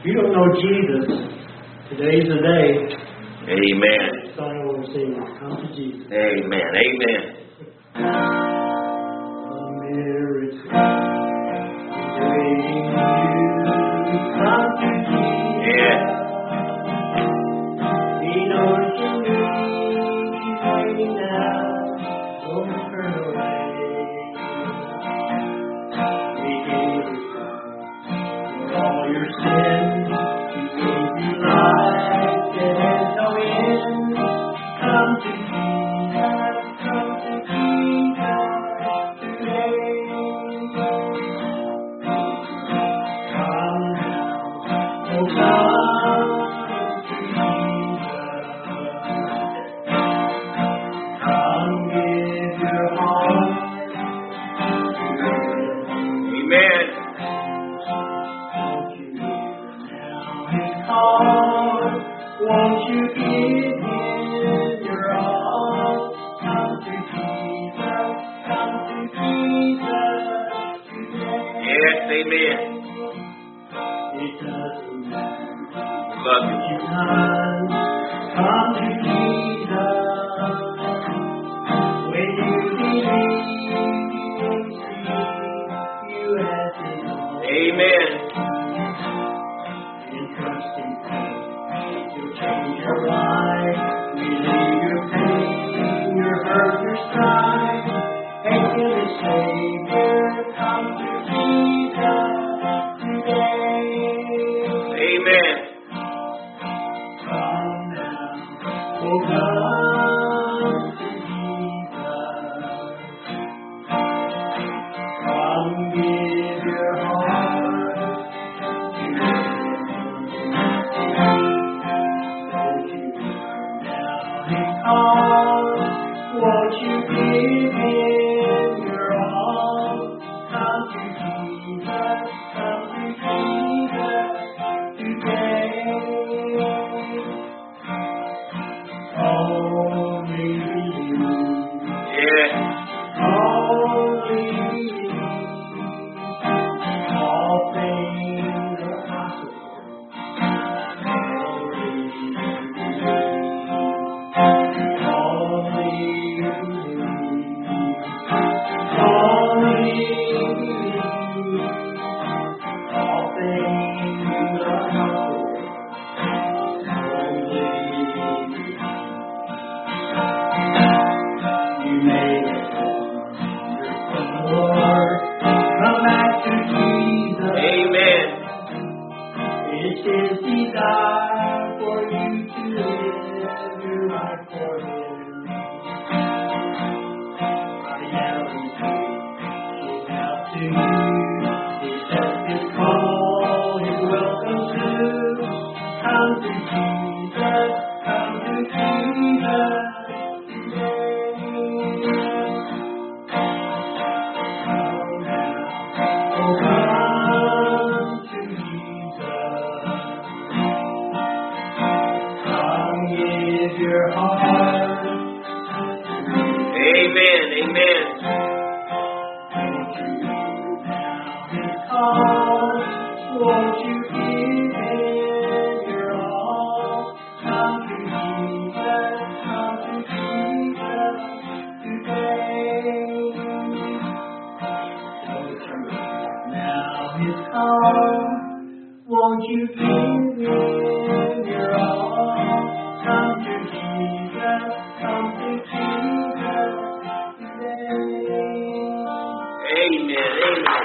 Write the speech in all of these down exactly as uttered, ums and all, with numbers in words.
If you don't know Jesus, today's the day. Amen. Son will say, come to Jesus. Amen. Amen. Yeah. He knows you need waiting now. Don't turn away. He gave his son for all your sins. He gave you life that has no end. Come to Jesus, come to Jesus today. Come now, oh come to Jesus. Come give your heart to Him. Amen. Won't you hear now His call? Won't you give Him your all? Come to Jesus, come to Jesus today. Yes, amen. It doesn't matter Love what you. you've done. Come to Jesus. When you believe, you have it all. Amen. And trust in faith, you'll change your life. Relieve your pain, your hurt, your strife. And Him as Savior, come to Jesus today. Amen. Come now, oh come to Jesus. Come give your heart to Him. Won't you hear now His call? Won't you give Him your all? Come to Jesus, come to Jesus today. Only believe, Yeah. only believe. All things are possible. Only believe, only believe, only believe. All things are possible. Only believe. You made it wonderful, Lord. Come back to Jesus. Amen. It's His desire for you to live your life for Him. Right now He's reaching out to you. Accept His call, His welcome to. Come to Jesus, come to Jesus today. Come now, oh come to Jesus. Come give your heart to Amen. Amen. Won't you hear now His call? Won't you give Him your all? Come to Jesus, come to Jesus today. Won't you hear now His call? Won't you give Him your all? Come to Jesus, come to Jesus today. Amen. Amen.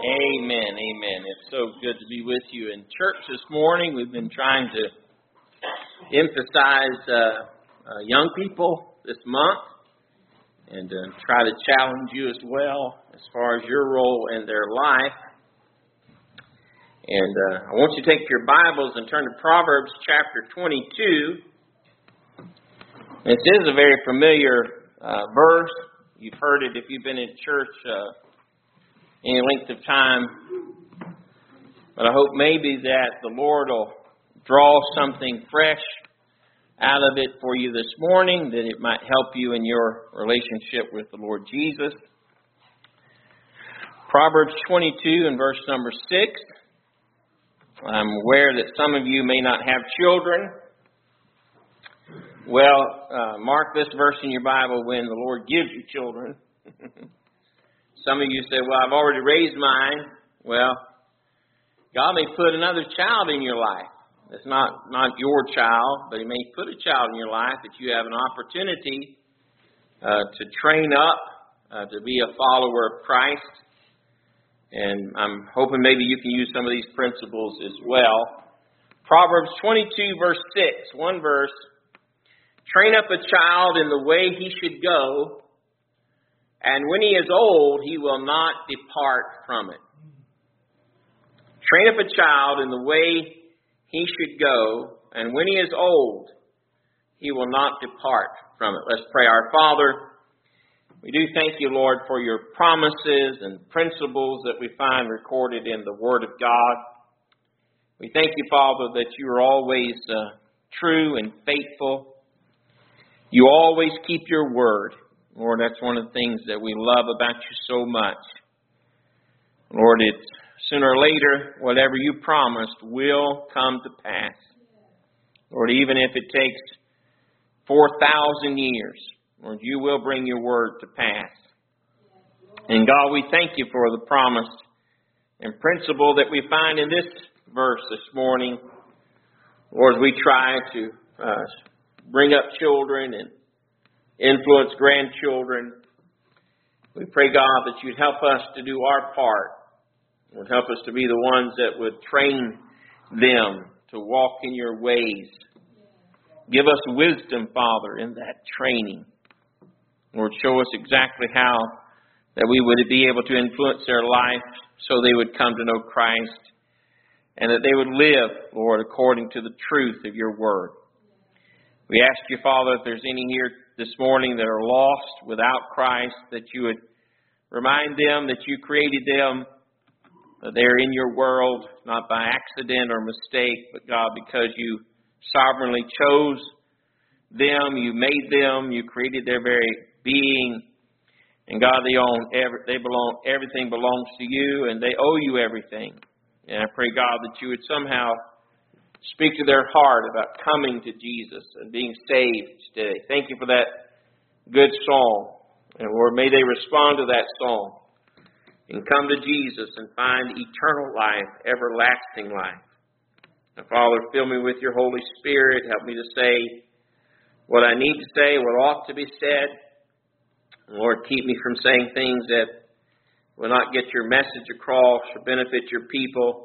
Amen, amen. It's so good to be with you in church this morning. We've been trying to emphasize uh, uh, young people this month and uh, try to challenge you as well as far as your role in their life. And uh, I want you to take your Bibles and turn to Proverbs chapter twenty-two. This is a very familiar uh, verse. You've heard it if you've been in church uh, any length of time. But I hope maybe that the Lord will draw something fresh out of it for you this morning, that it might help you in your relationship with the Lord Jesus. Proverbs twenty-two and verse number six. I'm aware that some of you may not have children. Well, uh, mark this verse in your Bible when the Lord gives you children. Some of you say, well, I've already raised mine. Well, God may put another child in your life. It's not, not your child, but He may put a child in your life that you have an opportunity uh, to train up uh, to be a follower of Christ. And I'm hoping maybe you can use some of these principles as well. Proverbs twenty-two, verse six, one verse. Train up a child in the way he should go, and when he is old, he will not depart from it. Train up a child in the way he should go, and when he is old, he will not depart from it. Let's pray. Our Father, we do thank you, Lord, for your promises and principles that we find recorded in the Word of God. We thank you, Father, that you are always uh, true and faithful. You always keep your word. Lord, that's one of the things that we love about you so much. Lord, it's sooner or later, whatever you promised will come to pass. Lord, even if it takes four thousand years, Lord, you will bring your word to pass. And God, we thank you for the promise and principle that we find in this verse this morning. Lord, we try to uh, bring up children and influence grandchildren. We pray, God, that you'd help us to do our part. Would help us to be the ones that would train them to walk in your ways. Give us wisdom, Father, in that training. Lord, show us exactly how that we would be able to influence their life so they would come to know Christ and that they would live, Lord, according to the truth of your word. We ask you, Father, if there's any here this morning that are lost without Christ, that you would remind them that you created them, that they're in your world, not by accident or mistake, but God, because you sovereignly chose them, you made them, you created their very being, and God, they own every, they belong, everything belongs to you, and they owe you everything. And I pray, God, that you would somehow speak to their heart about coming to Jesus and being saved today. Thank you for that good song. And Lord, may they respond to that song and come to Jesus and find eternal life, everlasting life. Now, Father, fill me with your Holy Spirit. Help me to say what I need to say, what ought to be said. And Lord, keep me from saying things that will not get your message across or benefit your people.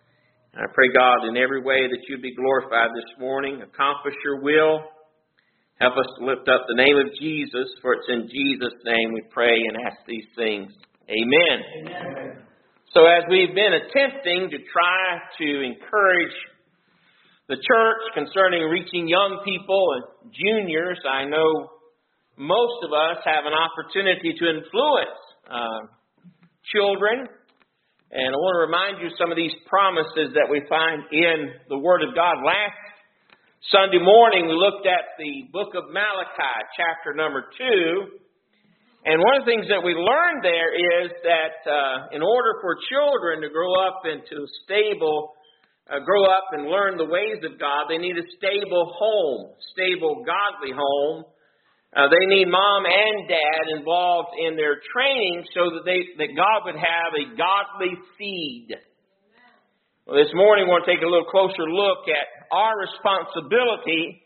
I pray, God, in every way that you be glorified this morning. Accomplish your will. Help us to lift up the name of Jesus, for it's in Jesus' name we pray and ask these things. Amen. Amen. So as we've been attempting to try to encourage the church concerning reaching young people and juniors, I know most of us have an opportunity to influence uh, children. And I want to remind you some of these promises that we find in the Word of God. Last Sunday morning, we looked at the book of Malachi, chapter number two. And one of the things that we learned there is that uh, in order for children to grow up into stable, uh, grow up and learn the ways of God, they need a stable home, stable, godly home. Uh, they need mom and dad involved in their training so that they that God would have a godly seed. Well, this morning, we're going to take a little closer look at our responsibility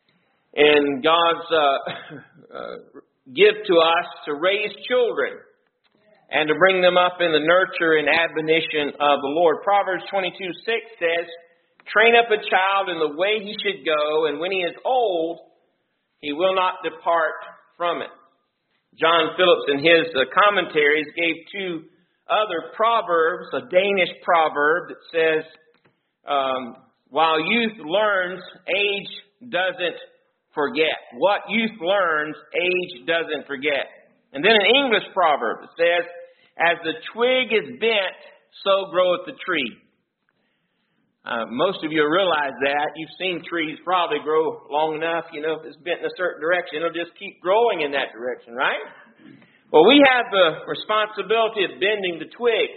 in God's uh, uh, gift to us to raise children. and to bring them up in the nurture and admonition of the Lord. Proverbs twenty-two six says, train up a child in the way he should go, and when he is old, he will not depart from it. John Phillips, in his uh, commentaries, gave two other proverbs, a Danish proverb that says, um, while youth learns, age doesn't forget. What youth learns, age doesn't forget. And then an English proverb that says, as the twig is bent, so groweth the tree. Uh, most of you realize that. You've seen trees probably grow long enough. You know, if it's bent in a certain direction, it'll just keep growing in that direction, right? Well, we have the responsibility of bending the twig.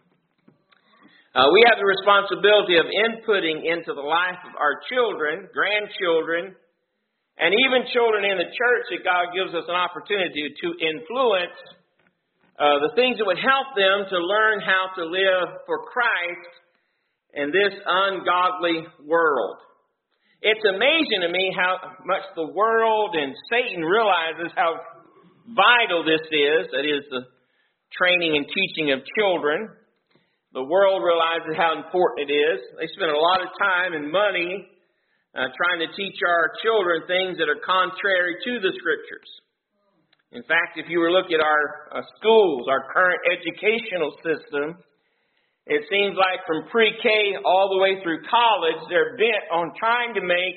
Uh, we have the responsibility of inputting into the life of our children, grandchildren, and even children in the church that God gives us an opportunity to influence uh, the things that would help them to learn how to live for Christ in this ungodly world. It's amazing to me how much the world and Satan realizes how vital this is, that is the training and teaching of children. The world realizes how important it is. They spend a lot of time and money uh, trying to teach our children things that are contrary to the Scriptures. In fact, if you were looking at our uh, schools, our current educational system, it seems like from pre-K all the way through college, they're bent on trying to make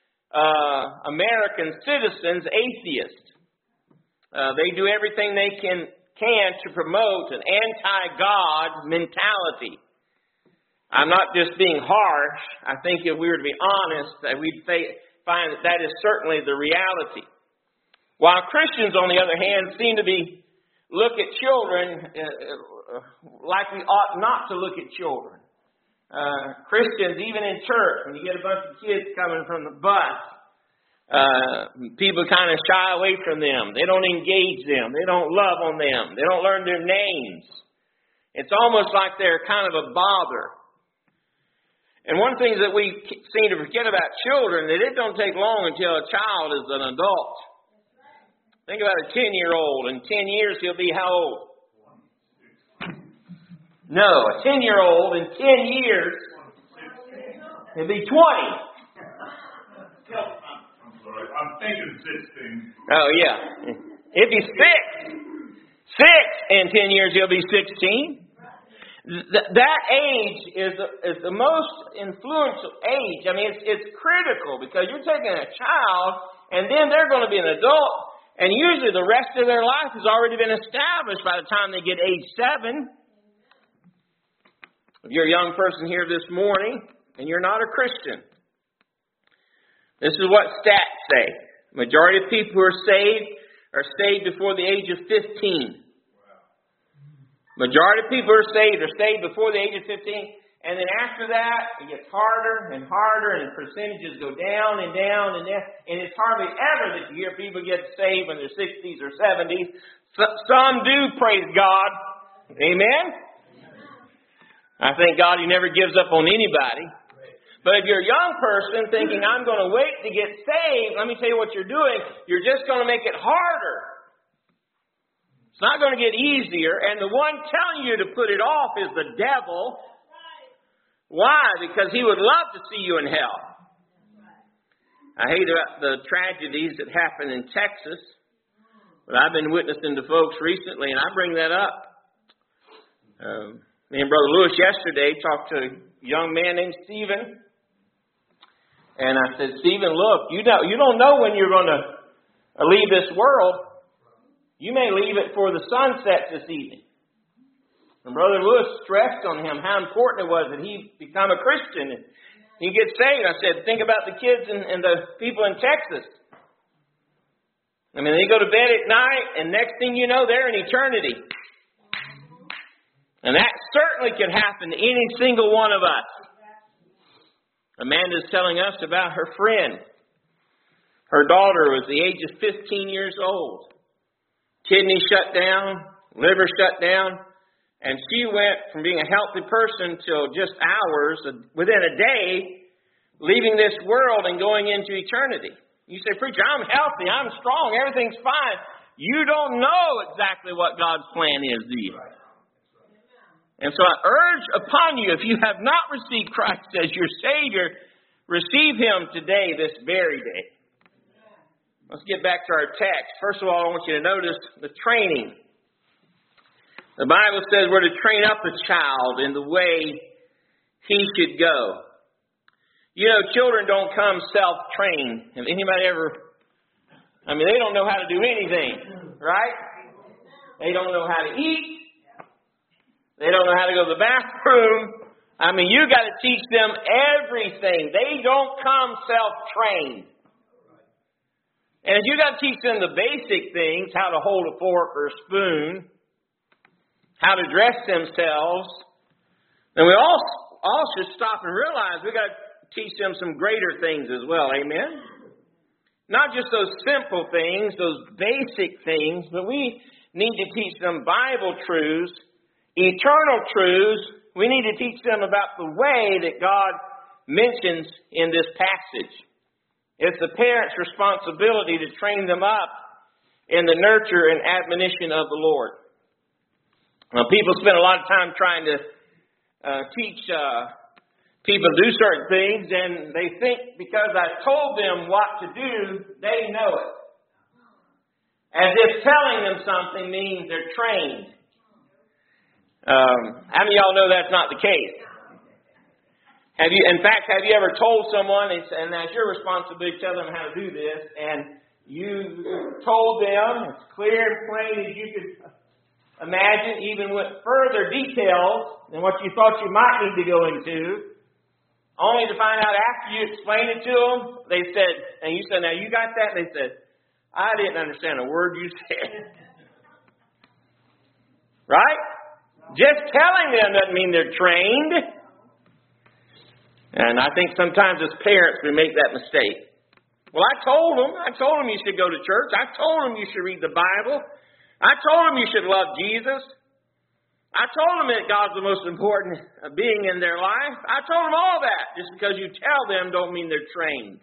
uh, American citizens atheists. Uh, they do everything they can can to promote an anti-God mentality. I'm not just being harsh. I think if we were to be honest, that we'd find that that is certainly the reality. While Christians, on the other hand, seem to be look at children uh, like we ought not to look at children. Uh, Christians, even in church, when you get a bunch of kids coming from the bus, uh, people kind of shy away from them. They don't engage them. They don't love on them. They don't learn their names. It's almost like they're kind of a bother. And one thing that we seem to forget about children, that it don't take long until a child is an adult. Think about a ten-year-old. In ten years, he'll be how old? No, a ten-year-old in ten years, he'll be twenty. I'm sorry, I'm thinking sixteen. Oh, yeah. He'll be six. Six in ten years, he'll be sixteen. Th- that age is the, is the most influential age. I mean, it's, it's critical because you're taking a child and then they're going to be an adult. And usually the rest of their life has already been established by the time they get age seven. If you're a young person here this morning and you're not a Christian, this is what stats say. The majority of people who are saved are saved before the age of fifteen. Majority of people who are saved are saved before the age of fifteen. And then after that, it gets harder and harder, and the percentages go down and down and down. And it's hardly ever that you hear people get saved when they're sixties or seventies. Some do, praise God. Amen? I thank God He never gives up on anybody. But if you're a young person thinking, I'm going to wait to get saved, let me tell you what you're doing. You're just going to make it harder. It's not going to get easier. And the one telling you to put it off is the devil. Why? Because he would love to see you in hell. I hate about the tragedies that happen in Texas. But I've been witnessing to folks recently, and I bring that up. Um, me and Brother Lewis yesterday talked to a young man named Stephen. And I said, Stephen, look, you don't, you don't know when you're going to leave this world. You may leave it for the sunset this evening. And Brother Lewis stressed on him how important it was that he become a Christian and he gets saved. I said, think about the kids and, and the people in Texas. I mean, they go to bed at night, and next thing you know, they're in eternity. And that certainly could happen to any single one of us. Amanda's telling us about her friend. Her daughter was the age of fifteen years old. Kidney shut down, liver shut down, and she went from being a healthy person till just hours, within a day, leaving this world and going into eternity. You say, preacher, I'm healthy, I'm strong, everything's fine. you don't know exactly what God's plan is, do you? And so I urge upon you, if you have not received Christ as your Savior, receive Him today, this very day. Let's get back to our text. First of all, I want you to notice the training. The Bible says we're to train up a child in the way he should go. You know, children don't come self-trained. Have anybody ever... I mean, they don't know how to do anything, right? They don't know how to eat. They don't know how to go to the bathroom. I mean, you got to teach them everything. They don't come self-trained. And if you got to teach them the basic things, how to hold a fork or a spoon, how to dress themselves, then we all, all should stop and realize we got to teach them some greater things as well. Amen? Not just those simple things, those basic things, but we need to teach them Bible truths, eternal truths. We need to teach them about the way that God mentions in this passage. It's the parent's responsibility to train them up in the nurture and admonition of the Lord. Now, people spend a lot of time trying to uh, teach uh, people to do certain things, and they think because I told them what to do, they know it. As if telling them something means they're trained. Um, how many of y'all know that's not the case? Have you, in fact, have you ever told someone, and that's your responsibility to tell them how to do this, and you told them as clear and plain as you could imagine, even with further details than what you thought you might need to go into, only to find out after you explained it to them, they said, and you said, now you got that? And they said, I didn't understand a word you said. Right? Just telling them doesn't mean they're trained. And I think sometimes as parents we make that mistake. Well, I told them. I told them you should go to church. I told them you should read the Bible. I told them you should love Jesus. I told them that God's the most important being in their life. I told them all that. Just because you tell them don't mean they're trained.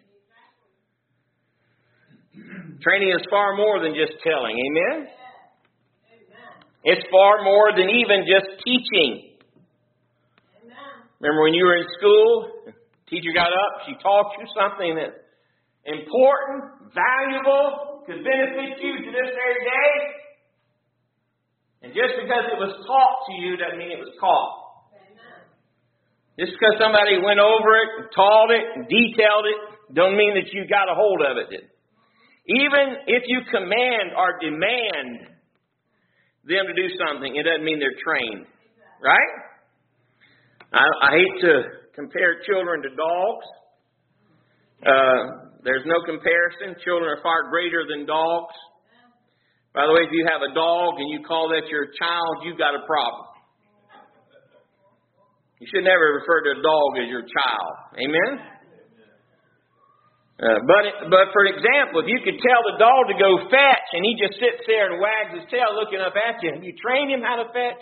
Training is far more than just telling. Amen? It's far more than even just teaching. Remember when you were in school, the teacher got up, she taught you something that's important, valuable, could benefit you to this very day. And just because it was taught to you doesn't mean it was caught. Just because somebody went over it and taught it and detailed it, don't mean that you got a hold of it. Even if you command or demand them to do something, it doesn't mean they're trained. Right? I, I hate to compare children to dogs. Uh, there's no comparison. Children are far greater than dogs. By the way, if you have a dog and you call that your child, you've got a problem. You should never refer to a dog as your child. Amen? Uh, but but for example, if you could tell the dog to go fetch and he just sits there and wags his tail looking up at you, have you trained him how to fetch?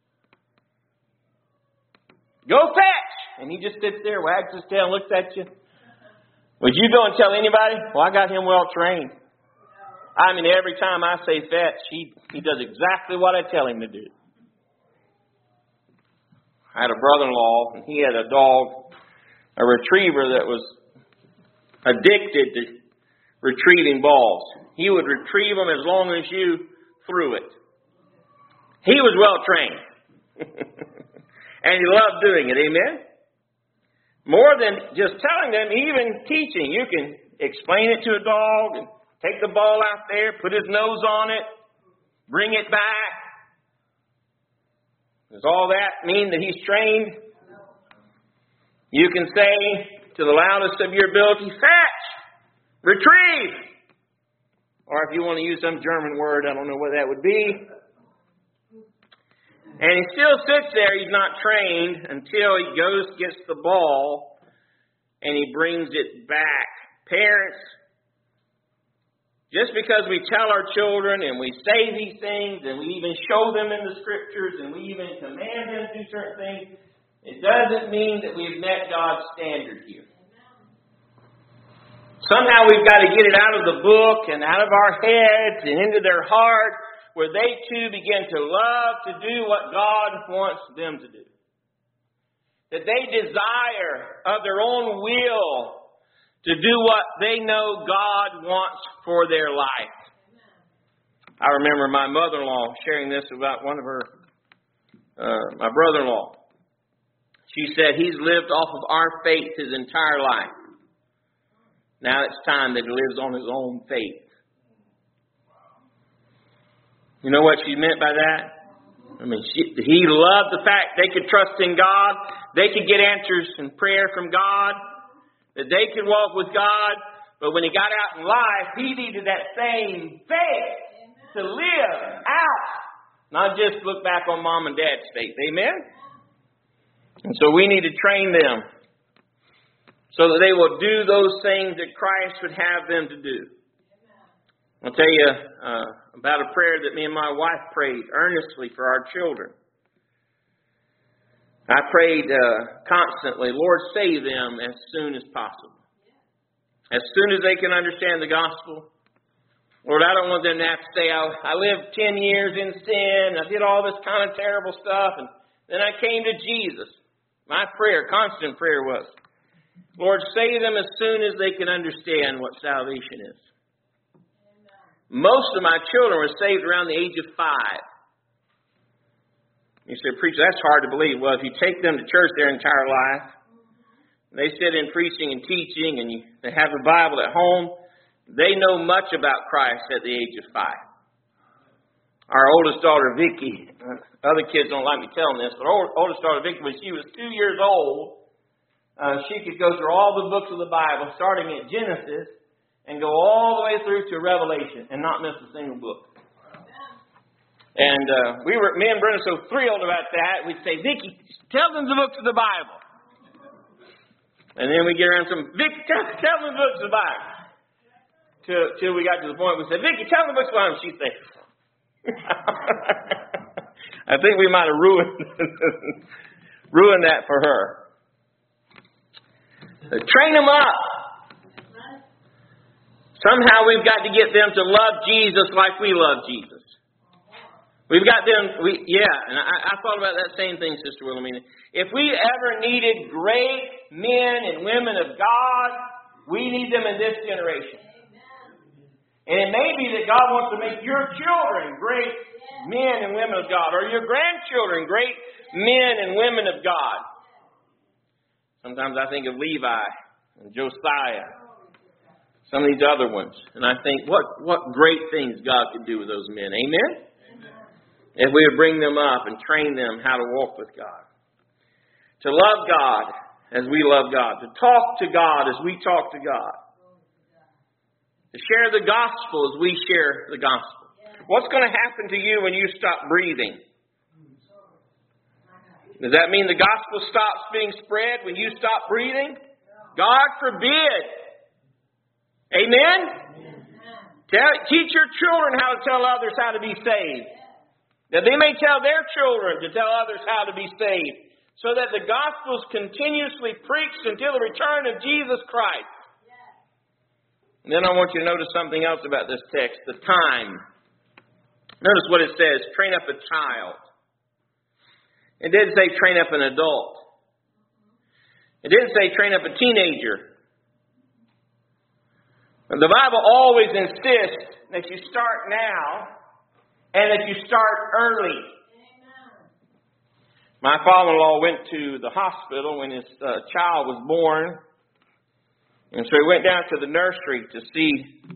Go fetch! And he just sits there, wags his tail and looks at you. Would you go and tell anybody? Well, I got him well trained. I mean, every time I say fetch, he, he does exactly what I tell him to do. I had a brother-in-law, and he had a dog, a retriever that was addicted to retrieving balls. He would retrieve them as long as you threw it. He was well trained. And he loved doing it. Amen? More than just telling them, even teaching. You can explain it to a dog and take the ball out there, put his nose on it, bring it back. Does all that mean that he's trained? You can say to the loudest of your ability, fetch, retrieve. Or if you want to use some German word, I don't know what that would be. And he still sits there, he's not trained, until he goes, gets the ball, and he brings it back. Parents, just because we tell our children and we say these things and we even show them in the scriptures and we even command them to do certain things, it doesn't mean that we've met God's standard here. Somehow we've got to get it out of the book and out of our heads and into their heart, where they too begin to love to do what God wants them to do. That they desire of their own will to do what they know God wants for their life. I remember my mother-in-law sharing this about one of her, uh, my brother-in-law. She said he's lived off of our faith his entire life. Now it's time that he lives on his own faith. You know what she meant by that? I mean, she, he loved the fact they could trust in God, they could get answers in prayer from God, that they could walk with God. But when he got out in life, he needed that same faith to live out, not just look back on mom and dad's faith. Amen? And so we need to train them so that they will do those things that Christ would have them to do. I'll tell you uh, about a prayer that me and my wife prayed earnestly for our children. I prayed uh, constantly, Lord, save them as soon as possible. As soon as they can understand the gospel. Lord, I don't want them to have to say, I, I lived ten years in sin, I did all this kind of terrible stuff, and then I came to Jesus. My prayer, constant prayer was, Lord, save them as soon as they can understand what salvation is. Amen. Most of my children were saved around the age of five. You say, preacher, that's hard to believe. Well, if you take them to church their entire life, they sit in preaching and teaching, and you, they have the Bible at home, they know much about Christ at the age of five. Our oldest daughter, Vicky, other kids don't like me telling this, but our oldest daughter, Vicky, when she was two years old, uh, she could go through all the books of the Bible, starting at Genesis, and go all the way through to Revelation, and not miss a single book. And uh, we were, me and Brenda, so thrilled about that, we'd say, Vicky, tell them the books of the Bible. And then we get around some, Vicky, tell, tell them the books of the Bible. Till, till we got to the point we said, Vicky, tell them the books of the Bible. She'd say, I think we might have ruined ruined that for her. Train them up. Somehow we've got to get them to love Jesus like we love Jesus. We've got them, we yeah, and I, I thought about that same thing, Sister Wilhelmina. If we ever needed great men and women of God, we need them in this generation. And it may be that God wants to make your children great men and women of God, or your grandchildren great men and women of God. Sometimes I think of Levi and Josiah, some of these other ones, and I think, what, what great things God could do with those men. Amen? Amen? If we would bring them up and train them how to walk with God. To love God as we love God. To talk to God as we talk to God. To share the gospel as we share the gospel. What's going to happen to you when you stop breathing? Does that mean the gospel stops being spread when you stop breathing? God forbid. Amen? Tell, teach your children how to tell others how to be saved. That they may tell their children to tell others how to be saved. So that the gospel is continuously preached until the return of Jesus Christ. And then I want you to notice something else about this text, the time. Notice what it says, train up a child. It didn't say train up an adult. It didn't say train up a teenager. The Bible always insists that you start now and that you start early. My father-in-law went to the hospital when his uh, child was born. And so he went down to the nursery to see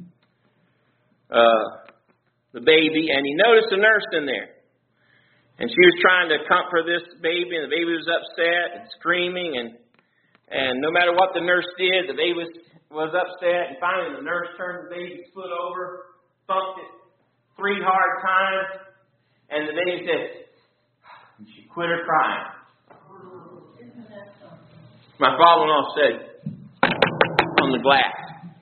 uh, the baby, and he noticed a nurse in there. And she was trying to comfort this baby, and the baby was upset and screaming, and and no matter what the nurse did, the baby was, was upset. And finally the nurse turned the baby's foot over, thumped it three hard times, and the baby said, and she quit her crying. My father-in-law said, on the glass.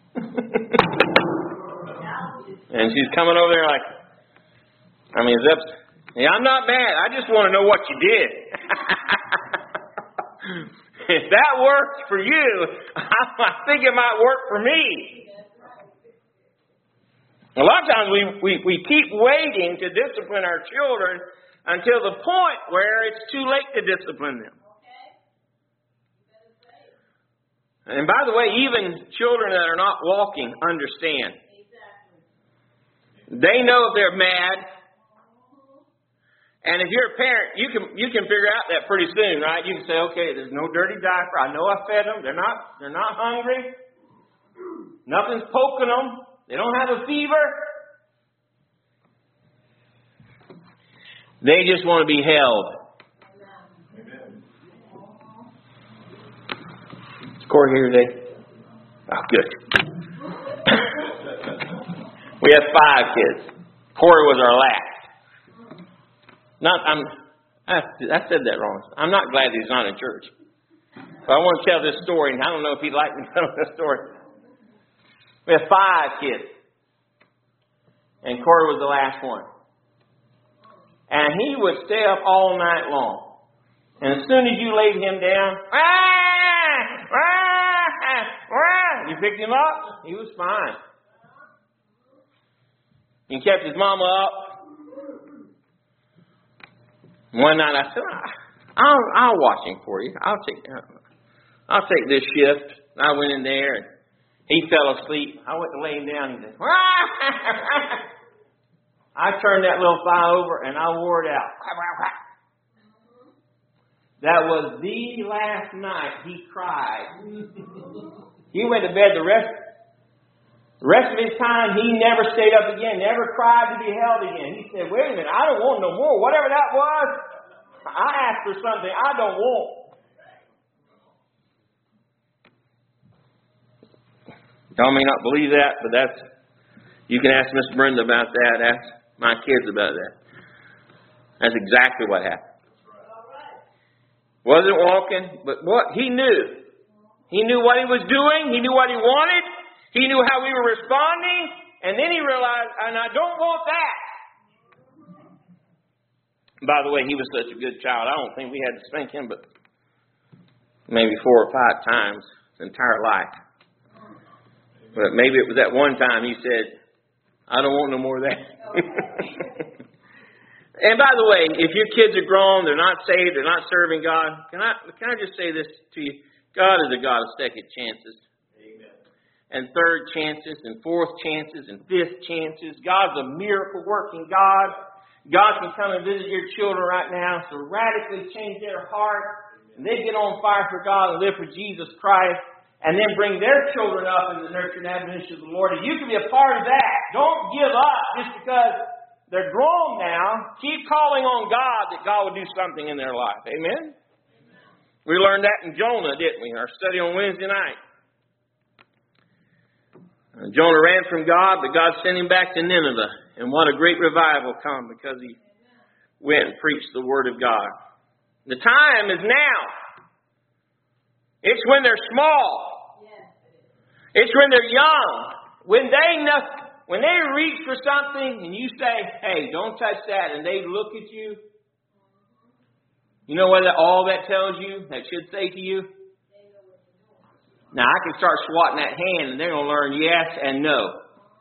And she's coming over there like, I mean, it's up. Yeah, I'm not mad. I just want to know what you did. If that works for you, I think it might work for me. A lot of times we, we, we keep waiting to discipline our children until the point where it's too late to discipline them. And by the way, even children that are not walking understand. They know if they're mad. And if you're a parent, you can you can figure out that pretty soon, right? You can say, okay, there's no dirty diaper. I know I fed them. They're not they're not hungry. Nothing's poking them. They don't have a fever. They just want to be held. Is Corey here today? Oh, good. We have five kids. Corey was our last. Not, I'm, I, I said that wrong. I'm not glad he's not in church. But I want to tell this story, and I don't know if he'd like me to tell this story. We have five kids. And Corey was the last one. And he would stay up all night long. And as soon as you laid him down, ah, ah, ah, you picked him up, he was fine. He kept his mama up. One night I said, I'll, I'll watch him for you. I'll take, I'll take this shift. I went in there and he fell asleep. I went to lay him down. He said, I turned that little fly over and I wore it out. That was the last night he cried. He went to bed the rest, the rest of his time. He never stayed up again, never cried to be held again. He said, wait a minute, I don't want no more. Whatever that was, I asked for something I don't want. Y'all may not believe that, but that's, you can ask Miss Brenda about that. Ask my kids about that. That's exactly what happened. Wasn't walking, but what he knew. He knew what he was doing. He knew what he wanted. He knew how we were responding. And then he realized, and I don't want that. By the way, he was such a good child. I don't think we had to spank him, but maybe four or five times his entire life. But maybe it was that one time he said, I don't want no more of that. And by the way, if your kids are grown, they're not saved, they're not serving God, can I can I just say this to you? God is a God of second chances. Amen. And third chances, and fourth chances, and fifth chances. God's a miracle working God. God can come and visit your children right now to radically change their heart. And they get on fire for God and live for Jesus Christ. And then bring their children up in the nurture and admonition of the Lord. And you can be a part of that. Don't give up just because they're grown now. Keep calling on God that God will do something in their life. Amen? Amen. We learned that in Jonah, didn't we? Our study on Wednesday night. Uh, Jonah ran from God, but God sent him back to Nineveh. And what a great revival come because he went and preached the Word of God. The time is now. It's when they're small. It's when they're young. When they know, when they reach for something and you say, hey, don't touch that, and they look at you. You know what all that tells you? That should say to you? Now, I can start swatting that hand and they're going to learn yes and no.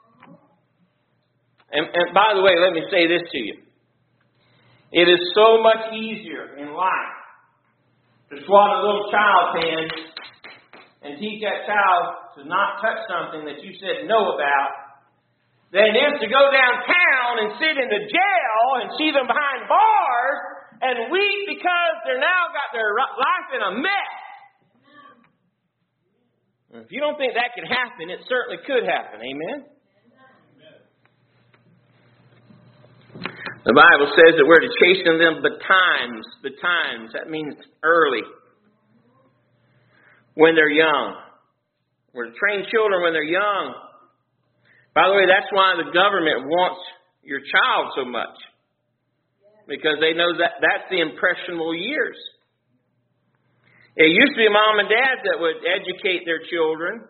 And, and by the way, let me say this to you. It is so much easier in life to swat a little child's hand and teach that child to not touch something that you said no about, than it is to go downtown and sit in the jail and see them behind bars and weep because they're now got their life in a mess. If you don't think that can happen, it certainly could happen. Amen? The Bible says that we're to chasten them betimes. Betimes. That means early. When they're young. We're to train children when they're young. By the way, that's why the government wants your child so much. Because they know that that's the impressionable years. It used to be mom and dad that would educate their children.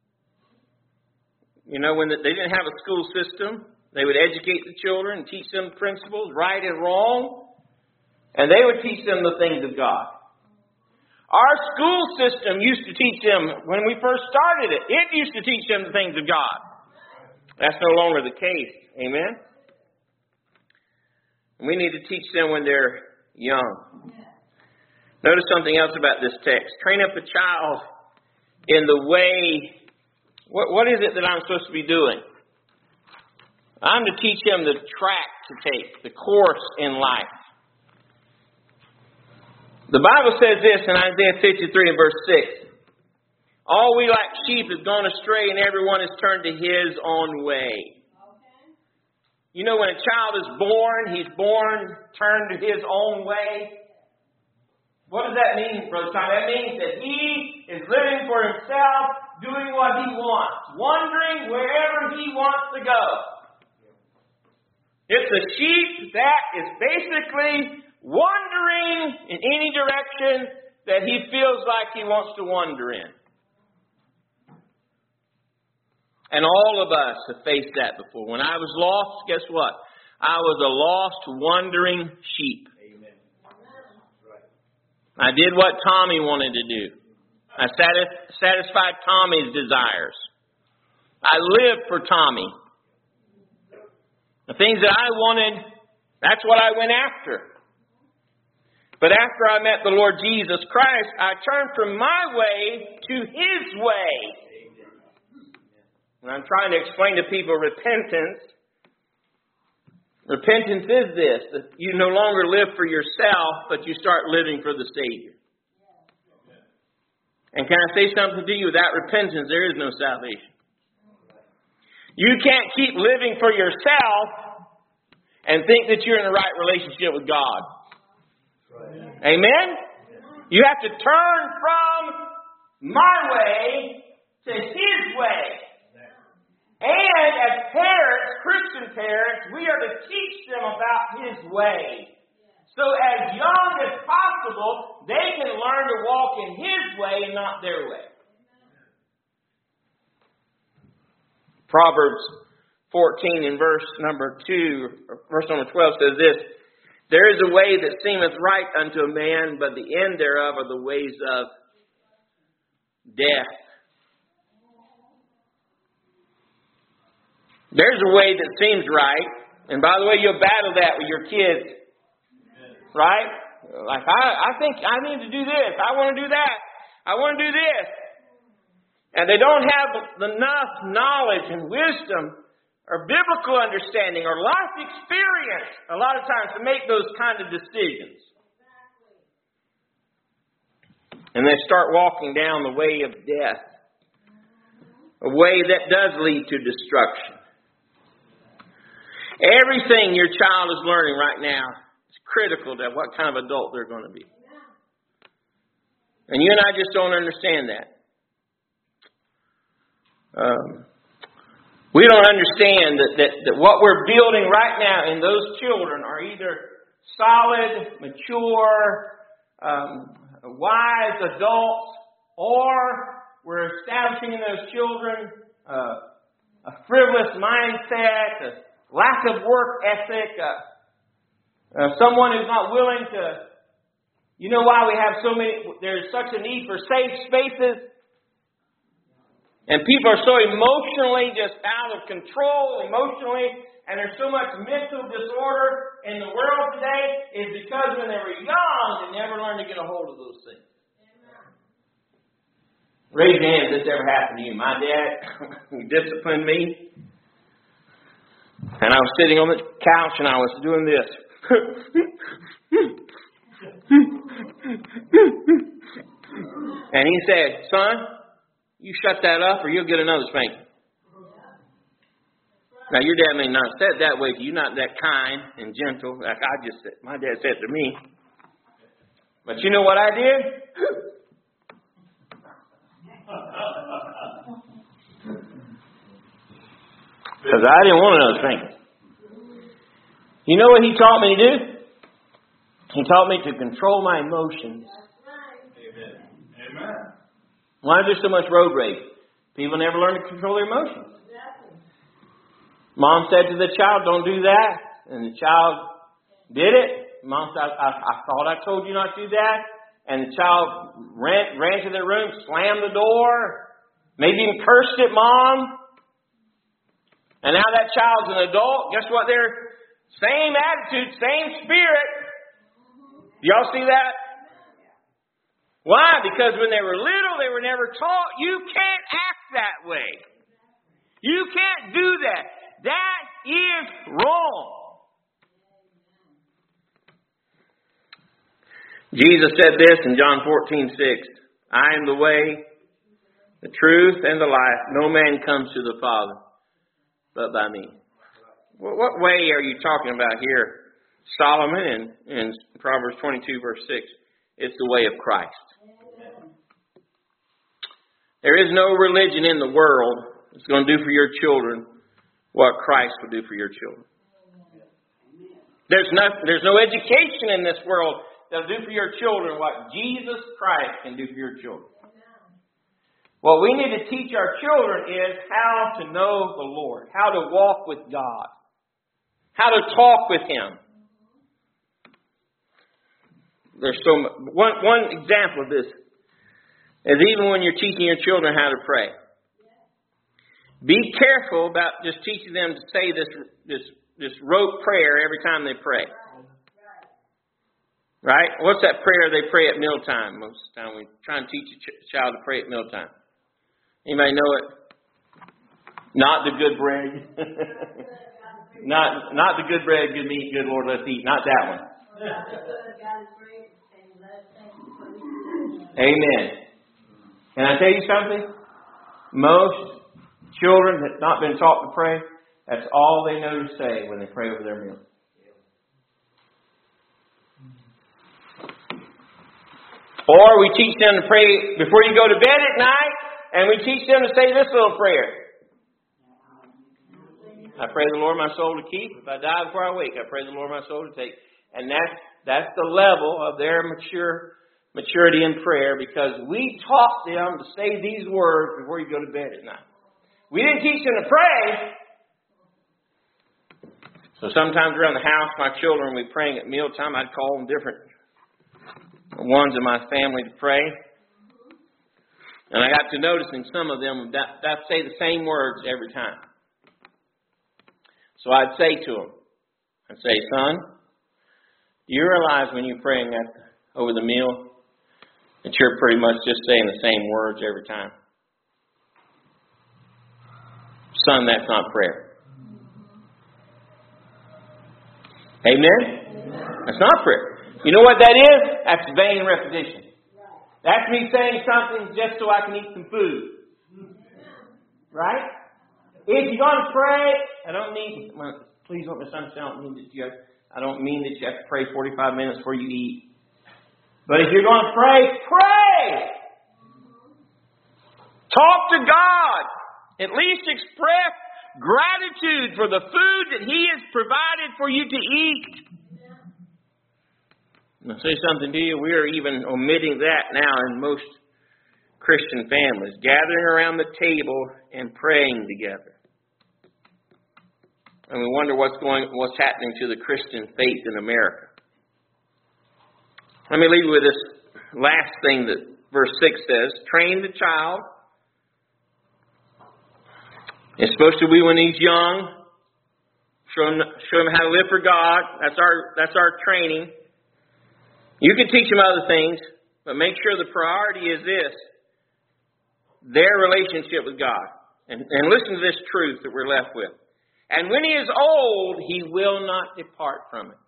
You know, when they didn't have a school system, they would educate the children and teach them principles, right and wrong. And they would teach them the things of God. Our school system used to teach them, when we first started it, it used to teach them the things of God. That's no longer the case. Amen? We need to teach them when they're young. Notice something else about this text. Train up a child in the way. What, what is it that I'm supposed to be doing? I'm to teach him the track to take, the course in life. The Bible says this in Isaiah fifty-three and verse six. All we like sheep have gone astray, and everyone has turned to his own way. You know, when a child is born, he's born turned to his own way. What does that mean, Brother Tom? That means that he is living for himself, doing what he wants, wandering wherever he wants to go. It's a sheep that is basically wandering in any direction that he feels like he wants to wander in. And all of us have faced that before. When I was lost, guess what? I was a lost, wandering sheep. Amen. I did what Tommy wanted to do. I satis- satisfied Tommy's desires. I lived for Tommy. The things that I wanted, that's what I went after. But after I met the Lord Jesus Christ, I turned from my way to His way. And I'm trying to explain to people repentance. Repentance is this, that you no longer live for yourself, but you start living for the Savior. And can I say something to you? Without repentance, there is no salvation. You can't keep living for yourself and think that you're in the right relationship with God. Amen? You have to turn from my way to His way. And as parents, Christian parents, we are to teach them about His way. So as young as possible, they can learn to walk in His way and not their way. Proverbs fourteen in verse number two, verse number twelve says this. There is a way that seemeth right unto a man, but the end thereof are the ways of death. There's a way that seems right. And by the way, you'll battle that with your kids. Right? Like, I, I think I need to do this. I want to do that. I want to do this. And they don't have enough knowledge and wisdom or biblical understanding or life experience a lot of times to make those kind of decisions. And they start walking down the way of death. A way that does lead to destruction. Everything your child is learning right now is critical to what kind of adult they're going to be. And you and I just don't understand that. Um, we don't understand that, that, that what we're building right now in those children are either solid, mature, um, wise adults, or we're establishing in those children uh, a frivolous mindset, a lack of work ethic, uh, uh, someone who's not willing to, you know why we have so many, there's such a need for safe spaces. And people are so emotionally just out of control, emotionally, and there's so much mental disorder in the world today, is because when they were young, they never learned to get a hold of those things. Raise your hand if this ever happened to you. My dad disciplined me. And I was sitting on the couch and I was doing this. And he said, son, you shut that up or you'll get another spanking. Now your dad may not have said it that way to you, not that kind and gentle like I just said. My dad said to me. But you know what I did? Because I didn't want another spanking. You know what he taught me to do? He taught me to control my emotions. Amen. Amen. Why is there so much road rage? People never learn to control their emotions. Mom said to the child, don't do that. And the child did it. Mom said, I, I, I thought I told you not to do that. and the child ran, ran to their room, slammed the door, maybe even cursed at mom. And now that child's an adult. Guess what? They're same attitude, same spirit. Y'all see that? Why? Because when they were little, they were never taught, you can't act that way. You can't do that. That is wrong. Jesus said this in John fourteen six. I am the way, the truth, and the life. No man comes to the Father but by me. Well, what way are you talking about here? Solomon in, in Proverbs twenty-two verse six. It's the way of Christ. There is no religion in the world that's going to do for your children what Christ will do for your children. There's no, there's no education in this world that'll do for your children what Jesus Christ can do for your children. What we need to teach our children is how to know the Lord, how to walk with God, how to talk with Him. There's so much. One, one example of this is even when you're teaching your children how to pray. Be careful about just teaching them to say this this this rote prayer every time they pray. Right? What's that prayer they pray at mealtime? Most of the time we try and teach a ch- child to pray at mealtime. Anybody know it? Not the good bread. not not the good bread, good meat, good Lord, let's eat. Not that one. Amen. Can I tell you something? Most children that have not been taught to pray, that's all they know to say when they pray over their meal. Or we teach them to pray before you go to bed at night, and we teach them to say this little prayer. I pray the Lord my soul to keep. If I die before I wake, I pray the Lord my soul to take. And that's, that's the level of their mature maturity in prayer, because we taught them to say these words before you go to bed at night. We didn't teach them to pray. So sometimes around the house, my children, we praying at mealtime, I'd call them different ones in my family to pray. And I got to noticing some of them that, that say the same words every time. So I'd say to them, I'd say, son, do you realize when you're praying at, over the meal that you're pretty much just saying the same words every time? Son, that's not prayer. Amen? That's not prayer. You know what that is? That's vain repetition. That's me saying something just so I can eat some food. Right? If you're going to pray, I don't need, well, please don't misunderstand, I don't mean that you have, I don't mean that you have to pray forty-five minutes before you eat. But if you're going to pray, pray! Talk to God. At least express gratitude for the food that He has provided for you to eat. I'll say something to you. We are even omitting that now in most Christian families. Gathering around the table and praying together. And we wonder what's going, what's happening to the Christian faith in America. Let me leave you with this last thing that verse six says. Train the child. It's supposed to be when he's young. Show him, show him how to live for God. That's our, that's our training. You can teach them other things, but make sure the priority is this. Their relationship with God. And, and listen to this truth that we're left with. And when he is old, he will not depart from it.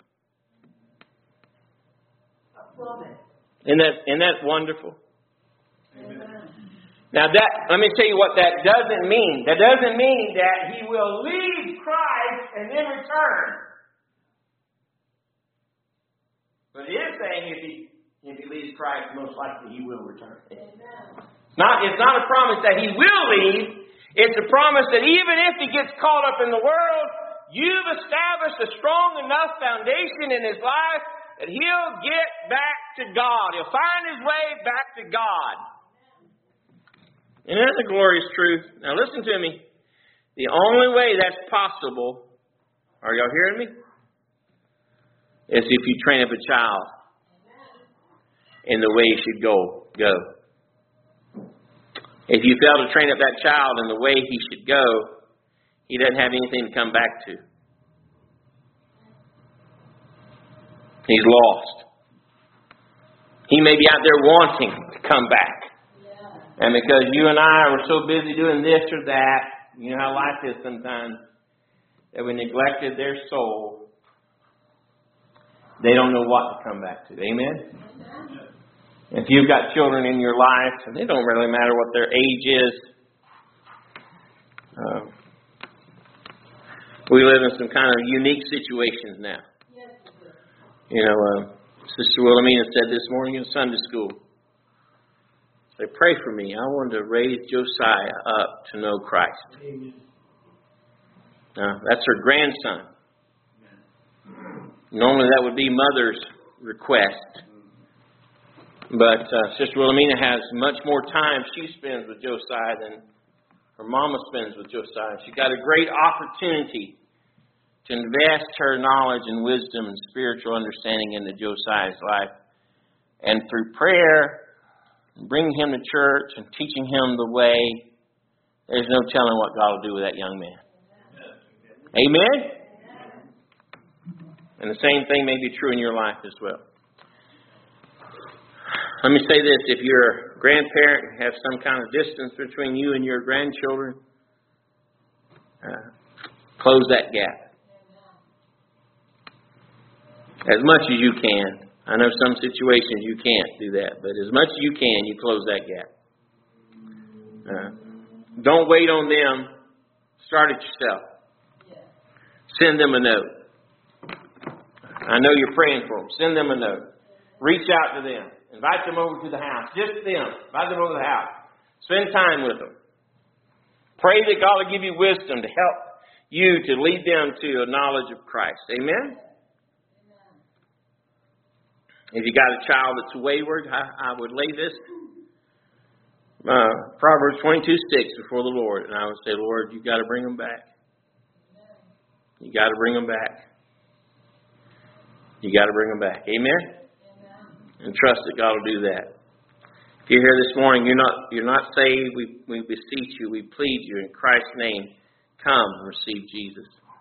Isn't that, isn't that wonderful? Amen. Now that, let me tell you what that doesn't mean. That doesn't mean that he will leave Christ and then return. But it is saying if he if he leaves Christ, most likely he will return. Amen. Not, it's not a promise that he will leave. It's a promise that even if he gets caught up in the world, you've established a strong enough foundation in his life that he'll get back to God. He'll find his way back to God. And that's a glorious truth. Now listen to me. The only way that's possible, are y'all hearing me? Is if you train up a child. in the way he should go. Go. If you fail to train up that child in the way he should go, he doesn't have anything to come back to. He's lost. He may be out there wanting to come back. And because you and I were so busy doing this or that, you know how life is sometimes, that we neglected their soul, they don't know what to come back to. Amen? If you've got children in your life, and they don't really matter what their age is, uh, we live in some kind of unique situations now. You know, uh, Sister Wilhelmina said this morning in Sunday school, say, pray for me. I want to raise Josiah up to know Christ. Now, that's her grandson. Normally that would be mother's request. But uh, Sister Wilhelmina has much more time she spends with Josiah than her mama spends with Josiah. She got a great opportunity to invest her knowledge and wisdom and spiritual understanding into Josiah's life. And through prayer, bringing him to church and teaching him the way, there's no telling what God will do with that young man. Amen? And the same thing may be true in your life as well. Let me say this. If you're a grandparent and have some kind of distance between you and your grandchildren, uh, close that gap. As much as you can. I know some situations you can't do that, but as much as you can, you close that gap. Uh, don't wait on them. Start it yourself. Send them a note. I know you're praying for them. Send them a note. Reach out to them. Invite them over to the house. Just them. Invite them over to the house. Spend time with them. Pray that God will give you wisdom to help you to lead them to a knowledge of Christ. Amen? If you got a child that's wayward, I, I would lay this uh, Proverbs twenty-two six before the Lord. And I would say, Lord, you got to bring them back. You got to bring them back. You got to bring them back. Amen? And trust that God will do that. If you're here this morning, you're not you're not saved, we, we beseech you, we plead you in Christ's name, come and receive Jesus.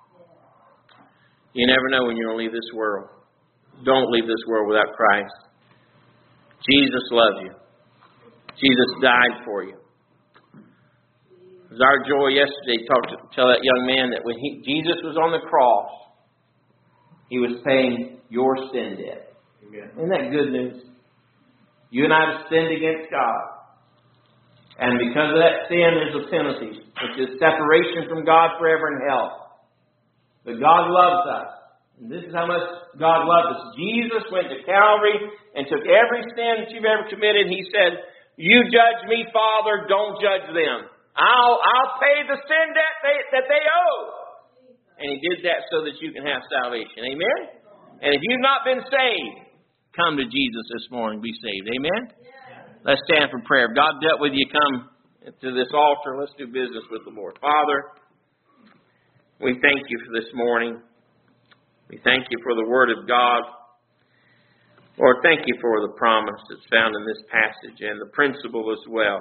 You never know when you're going to leave this world. Don't leave this world without Christ. Jesus loves you. Jesus died for you. It was our joy yesterday to talk to tell that young man that when he, Jesus was on the cross, he was paying your sin debt. Amen. Isn't that good news? You and I have sinned against God. And because of that sin, there's a penalty, which is separation from God forever in hell. But God loves us. And this is how much God loved us. Jesus went to Calvary and took every sin that you've ever committed. He said, you judge me, Father, don't judge them. I'll, I'll pay the sin debt they, that they owe. And He did that so that you can have salvation. Amen? And if you've not been saved, come to Jesus this morning, be saved. Amen? Yeah. Let's stand for prayer. If God dealt with you, come to this altar. Let's do business with the Lord. Father, we thank you for this morning. We thank you for the Word of God. Lord, thank you for the promise that's found in this passage and the principle as well.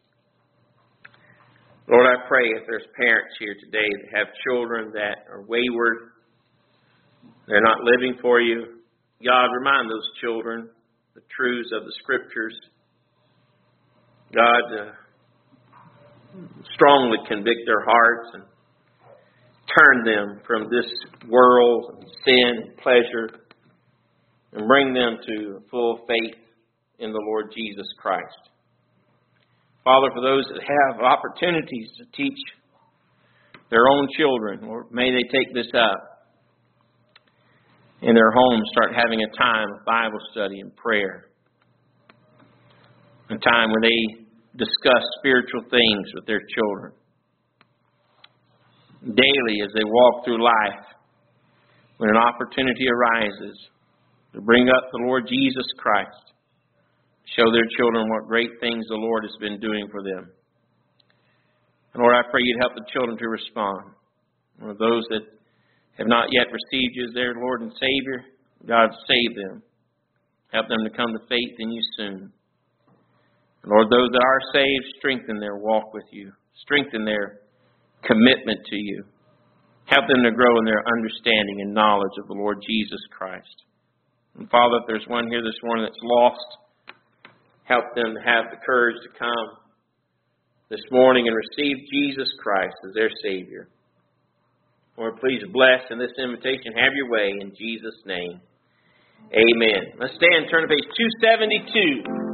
Lord, I pray if there's parents here today that have children that are wayward, they're not living for you, God, remind those children the truths of the Scriptures. God, uh, strongly convict their hearts and turn them from this world and sin and pleasure and bring them to full faith in the Lord Jesus Christ. Father, for those that have opportunities to teach their own children, Lord, may they take this up in their homes, start having a time of Bible study and prayer. A time when they discuss spiritual things with their children. Daily as they walk through life, when an opportunity arises to bring up the Lord Jesus Christ, show their children what great things the Lord has been doing for them. And Lord, I pray you'd help the children to respond. Or those that have not yet received you as their Lord and Savior, God, save them. Help them to come to faith in you soon. Lord, those that are saved, strengthen their walk with you. Strengthen their commitment to you. Help them to grow in their understanding and knowledge of the Lord Jesus Christ. And Father, if there's one here this morning that's lost, help them to have the courage to come this morning and receive Jesus Christ as their Savior. Lord, please bless in this invitation. Have your way in Jesus' name. Amen. Let's stand and turn to page two seventy-two.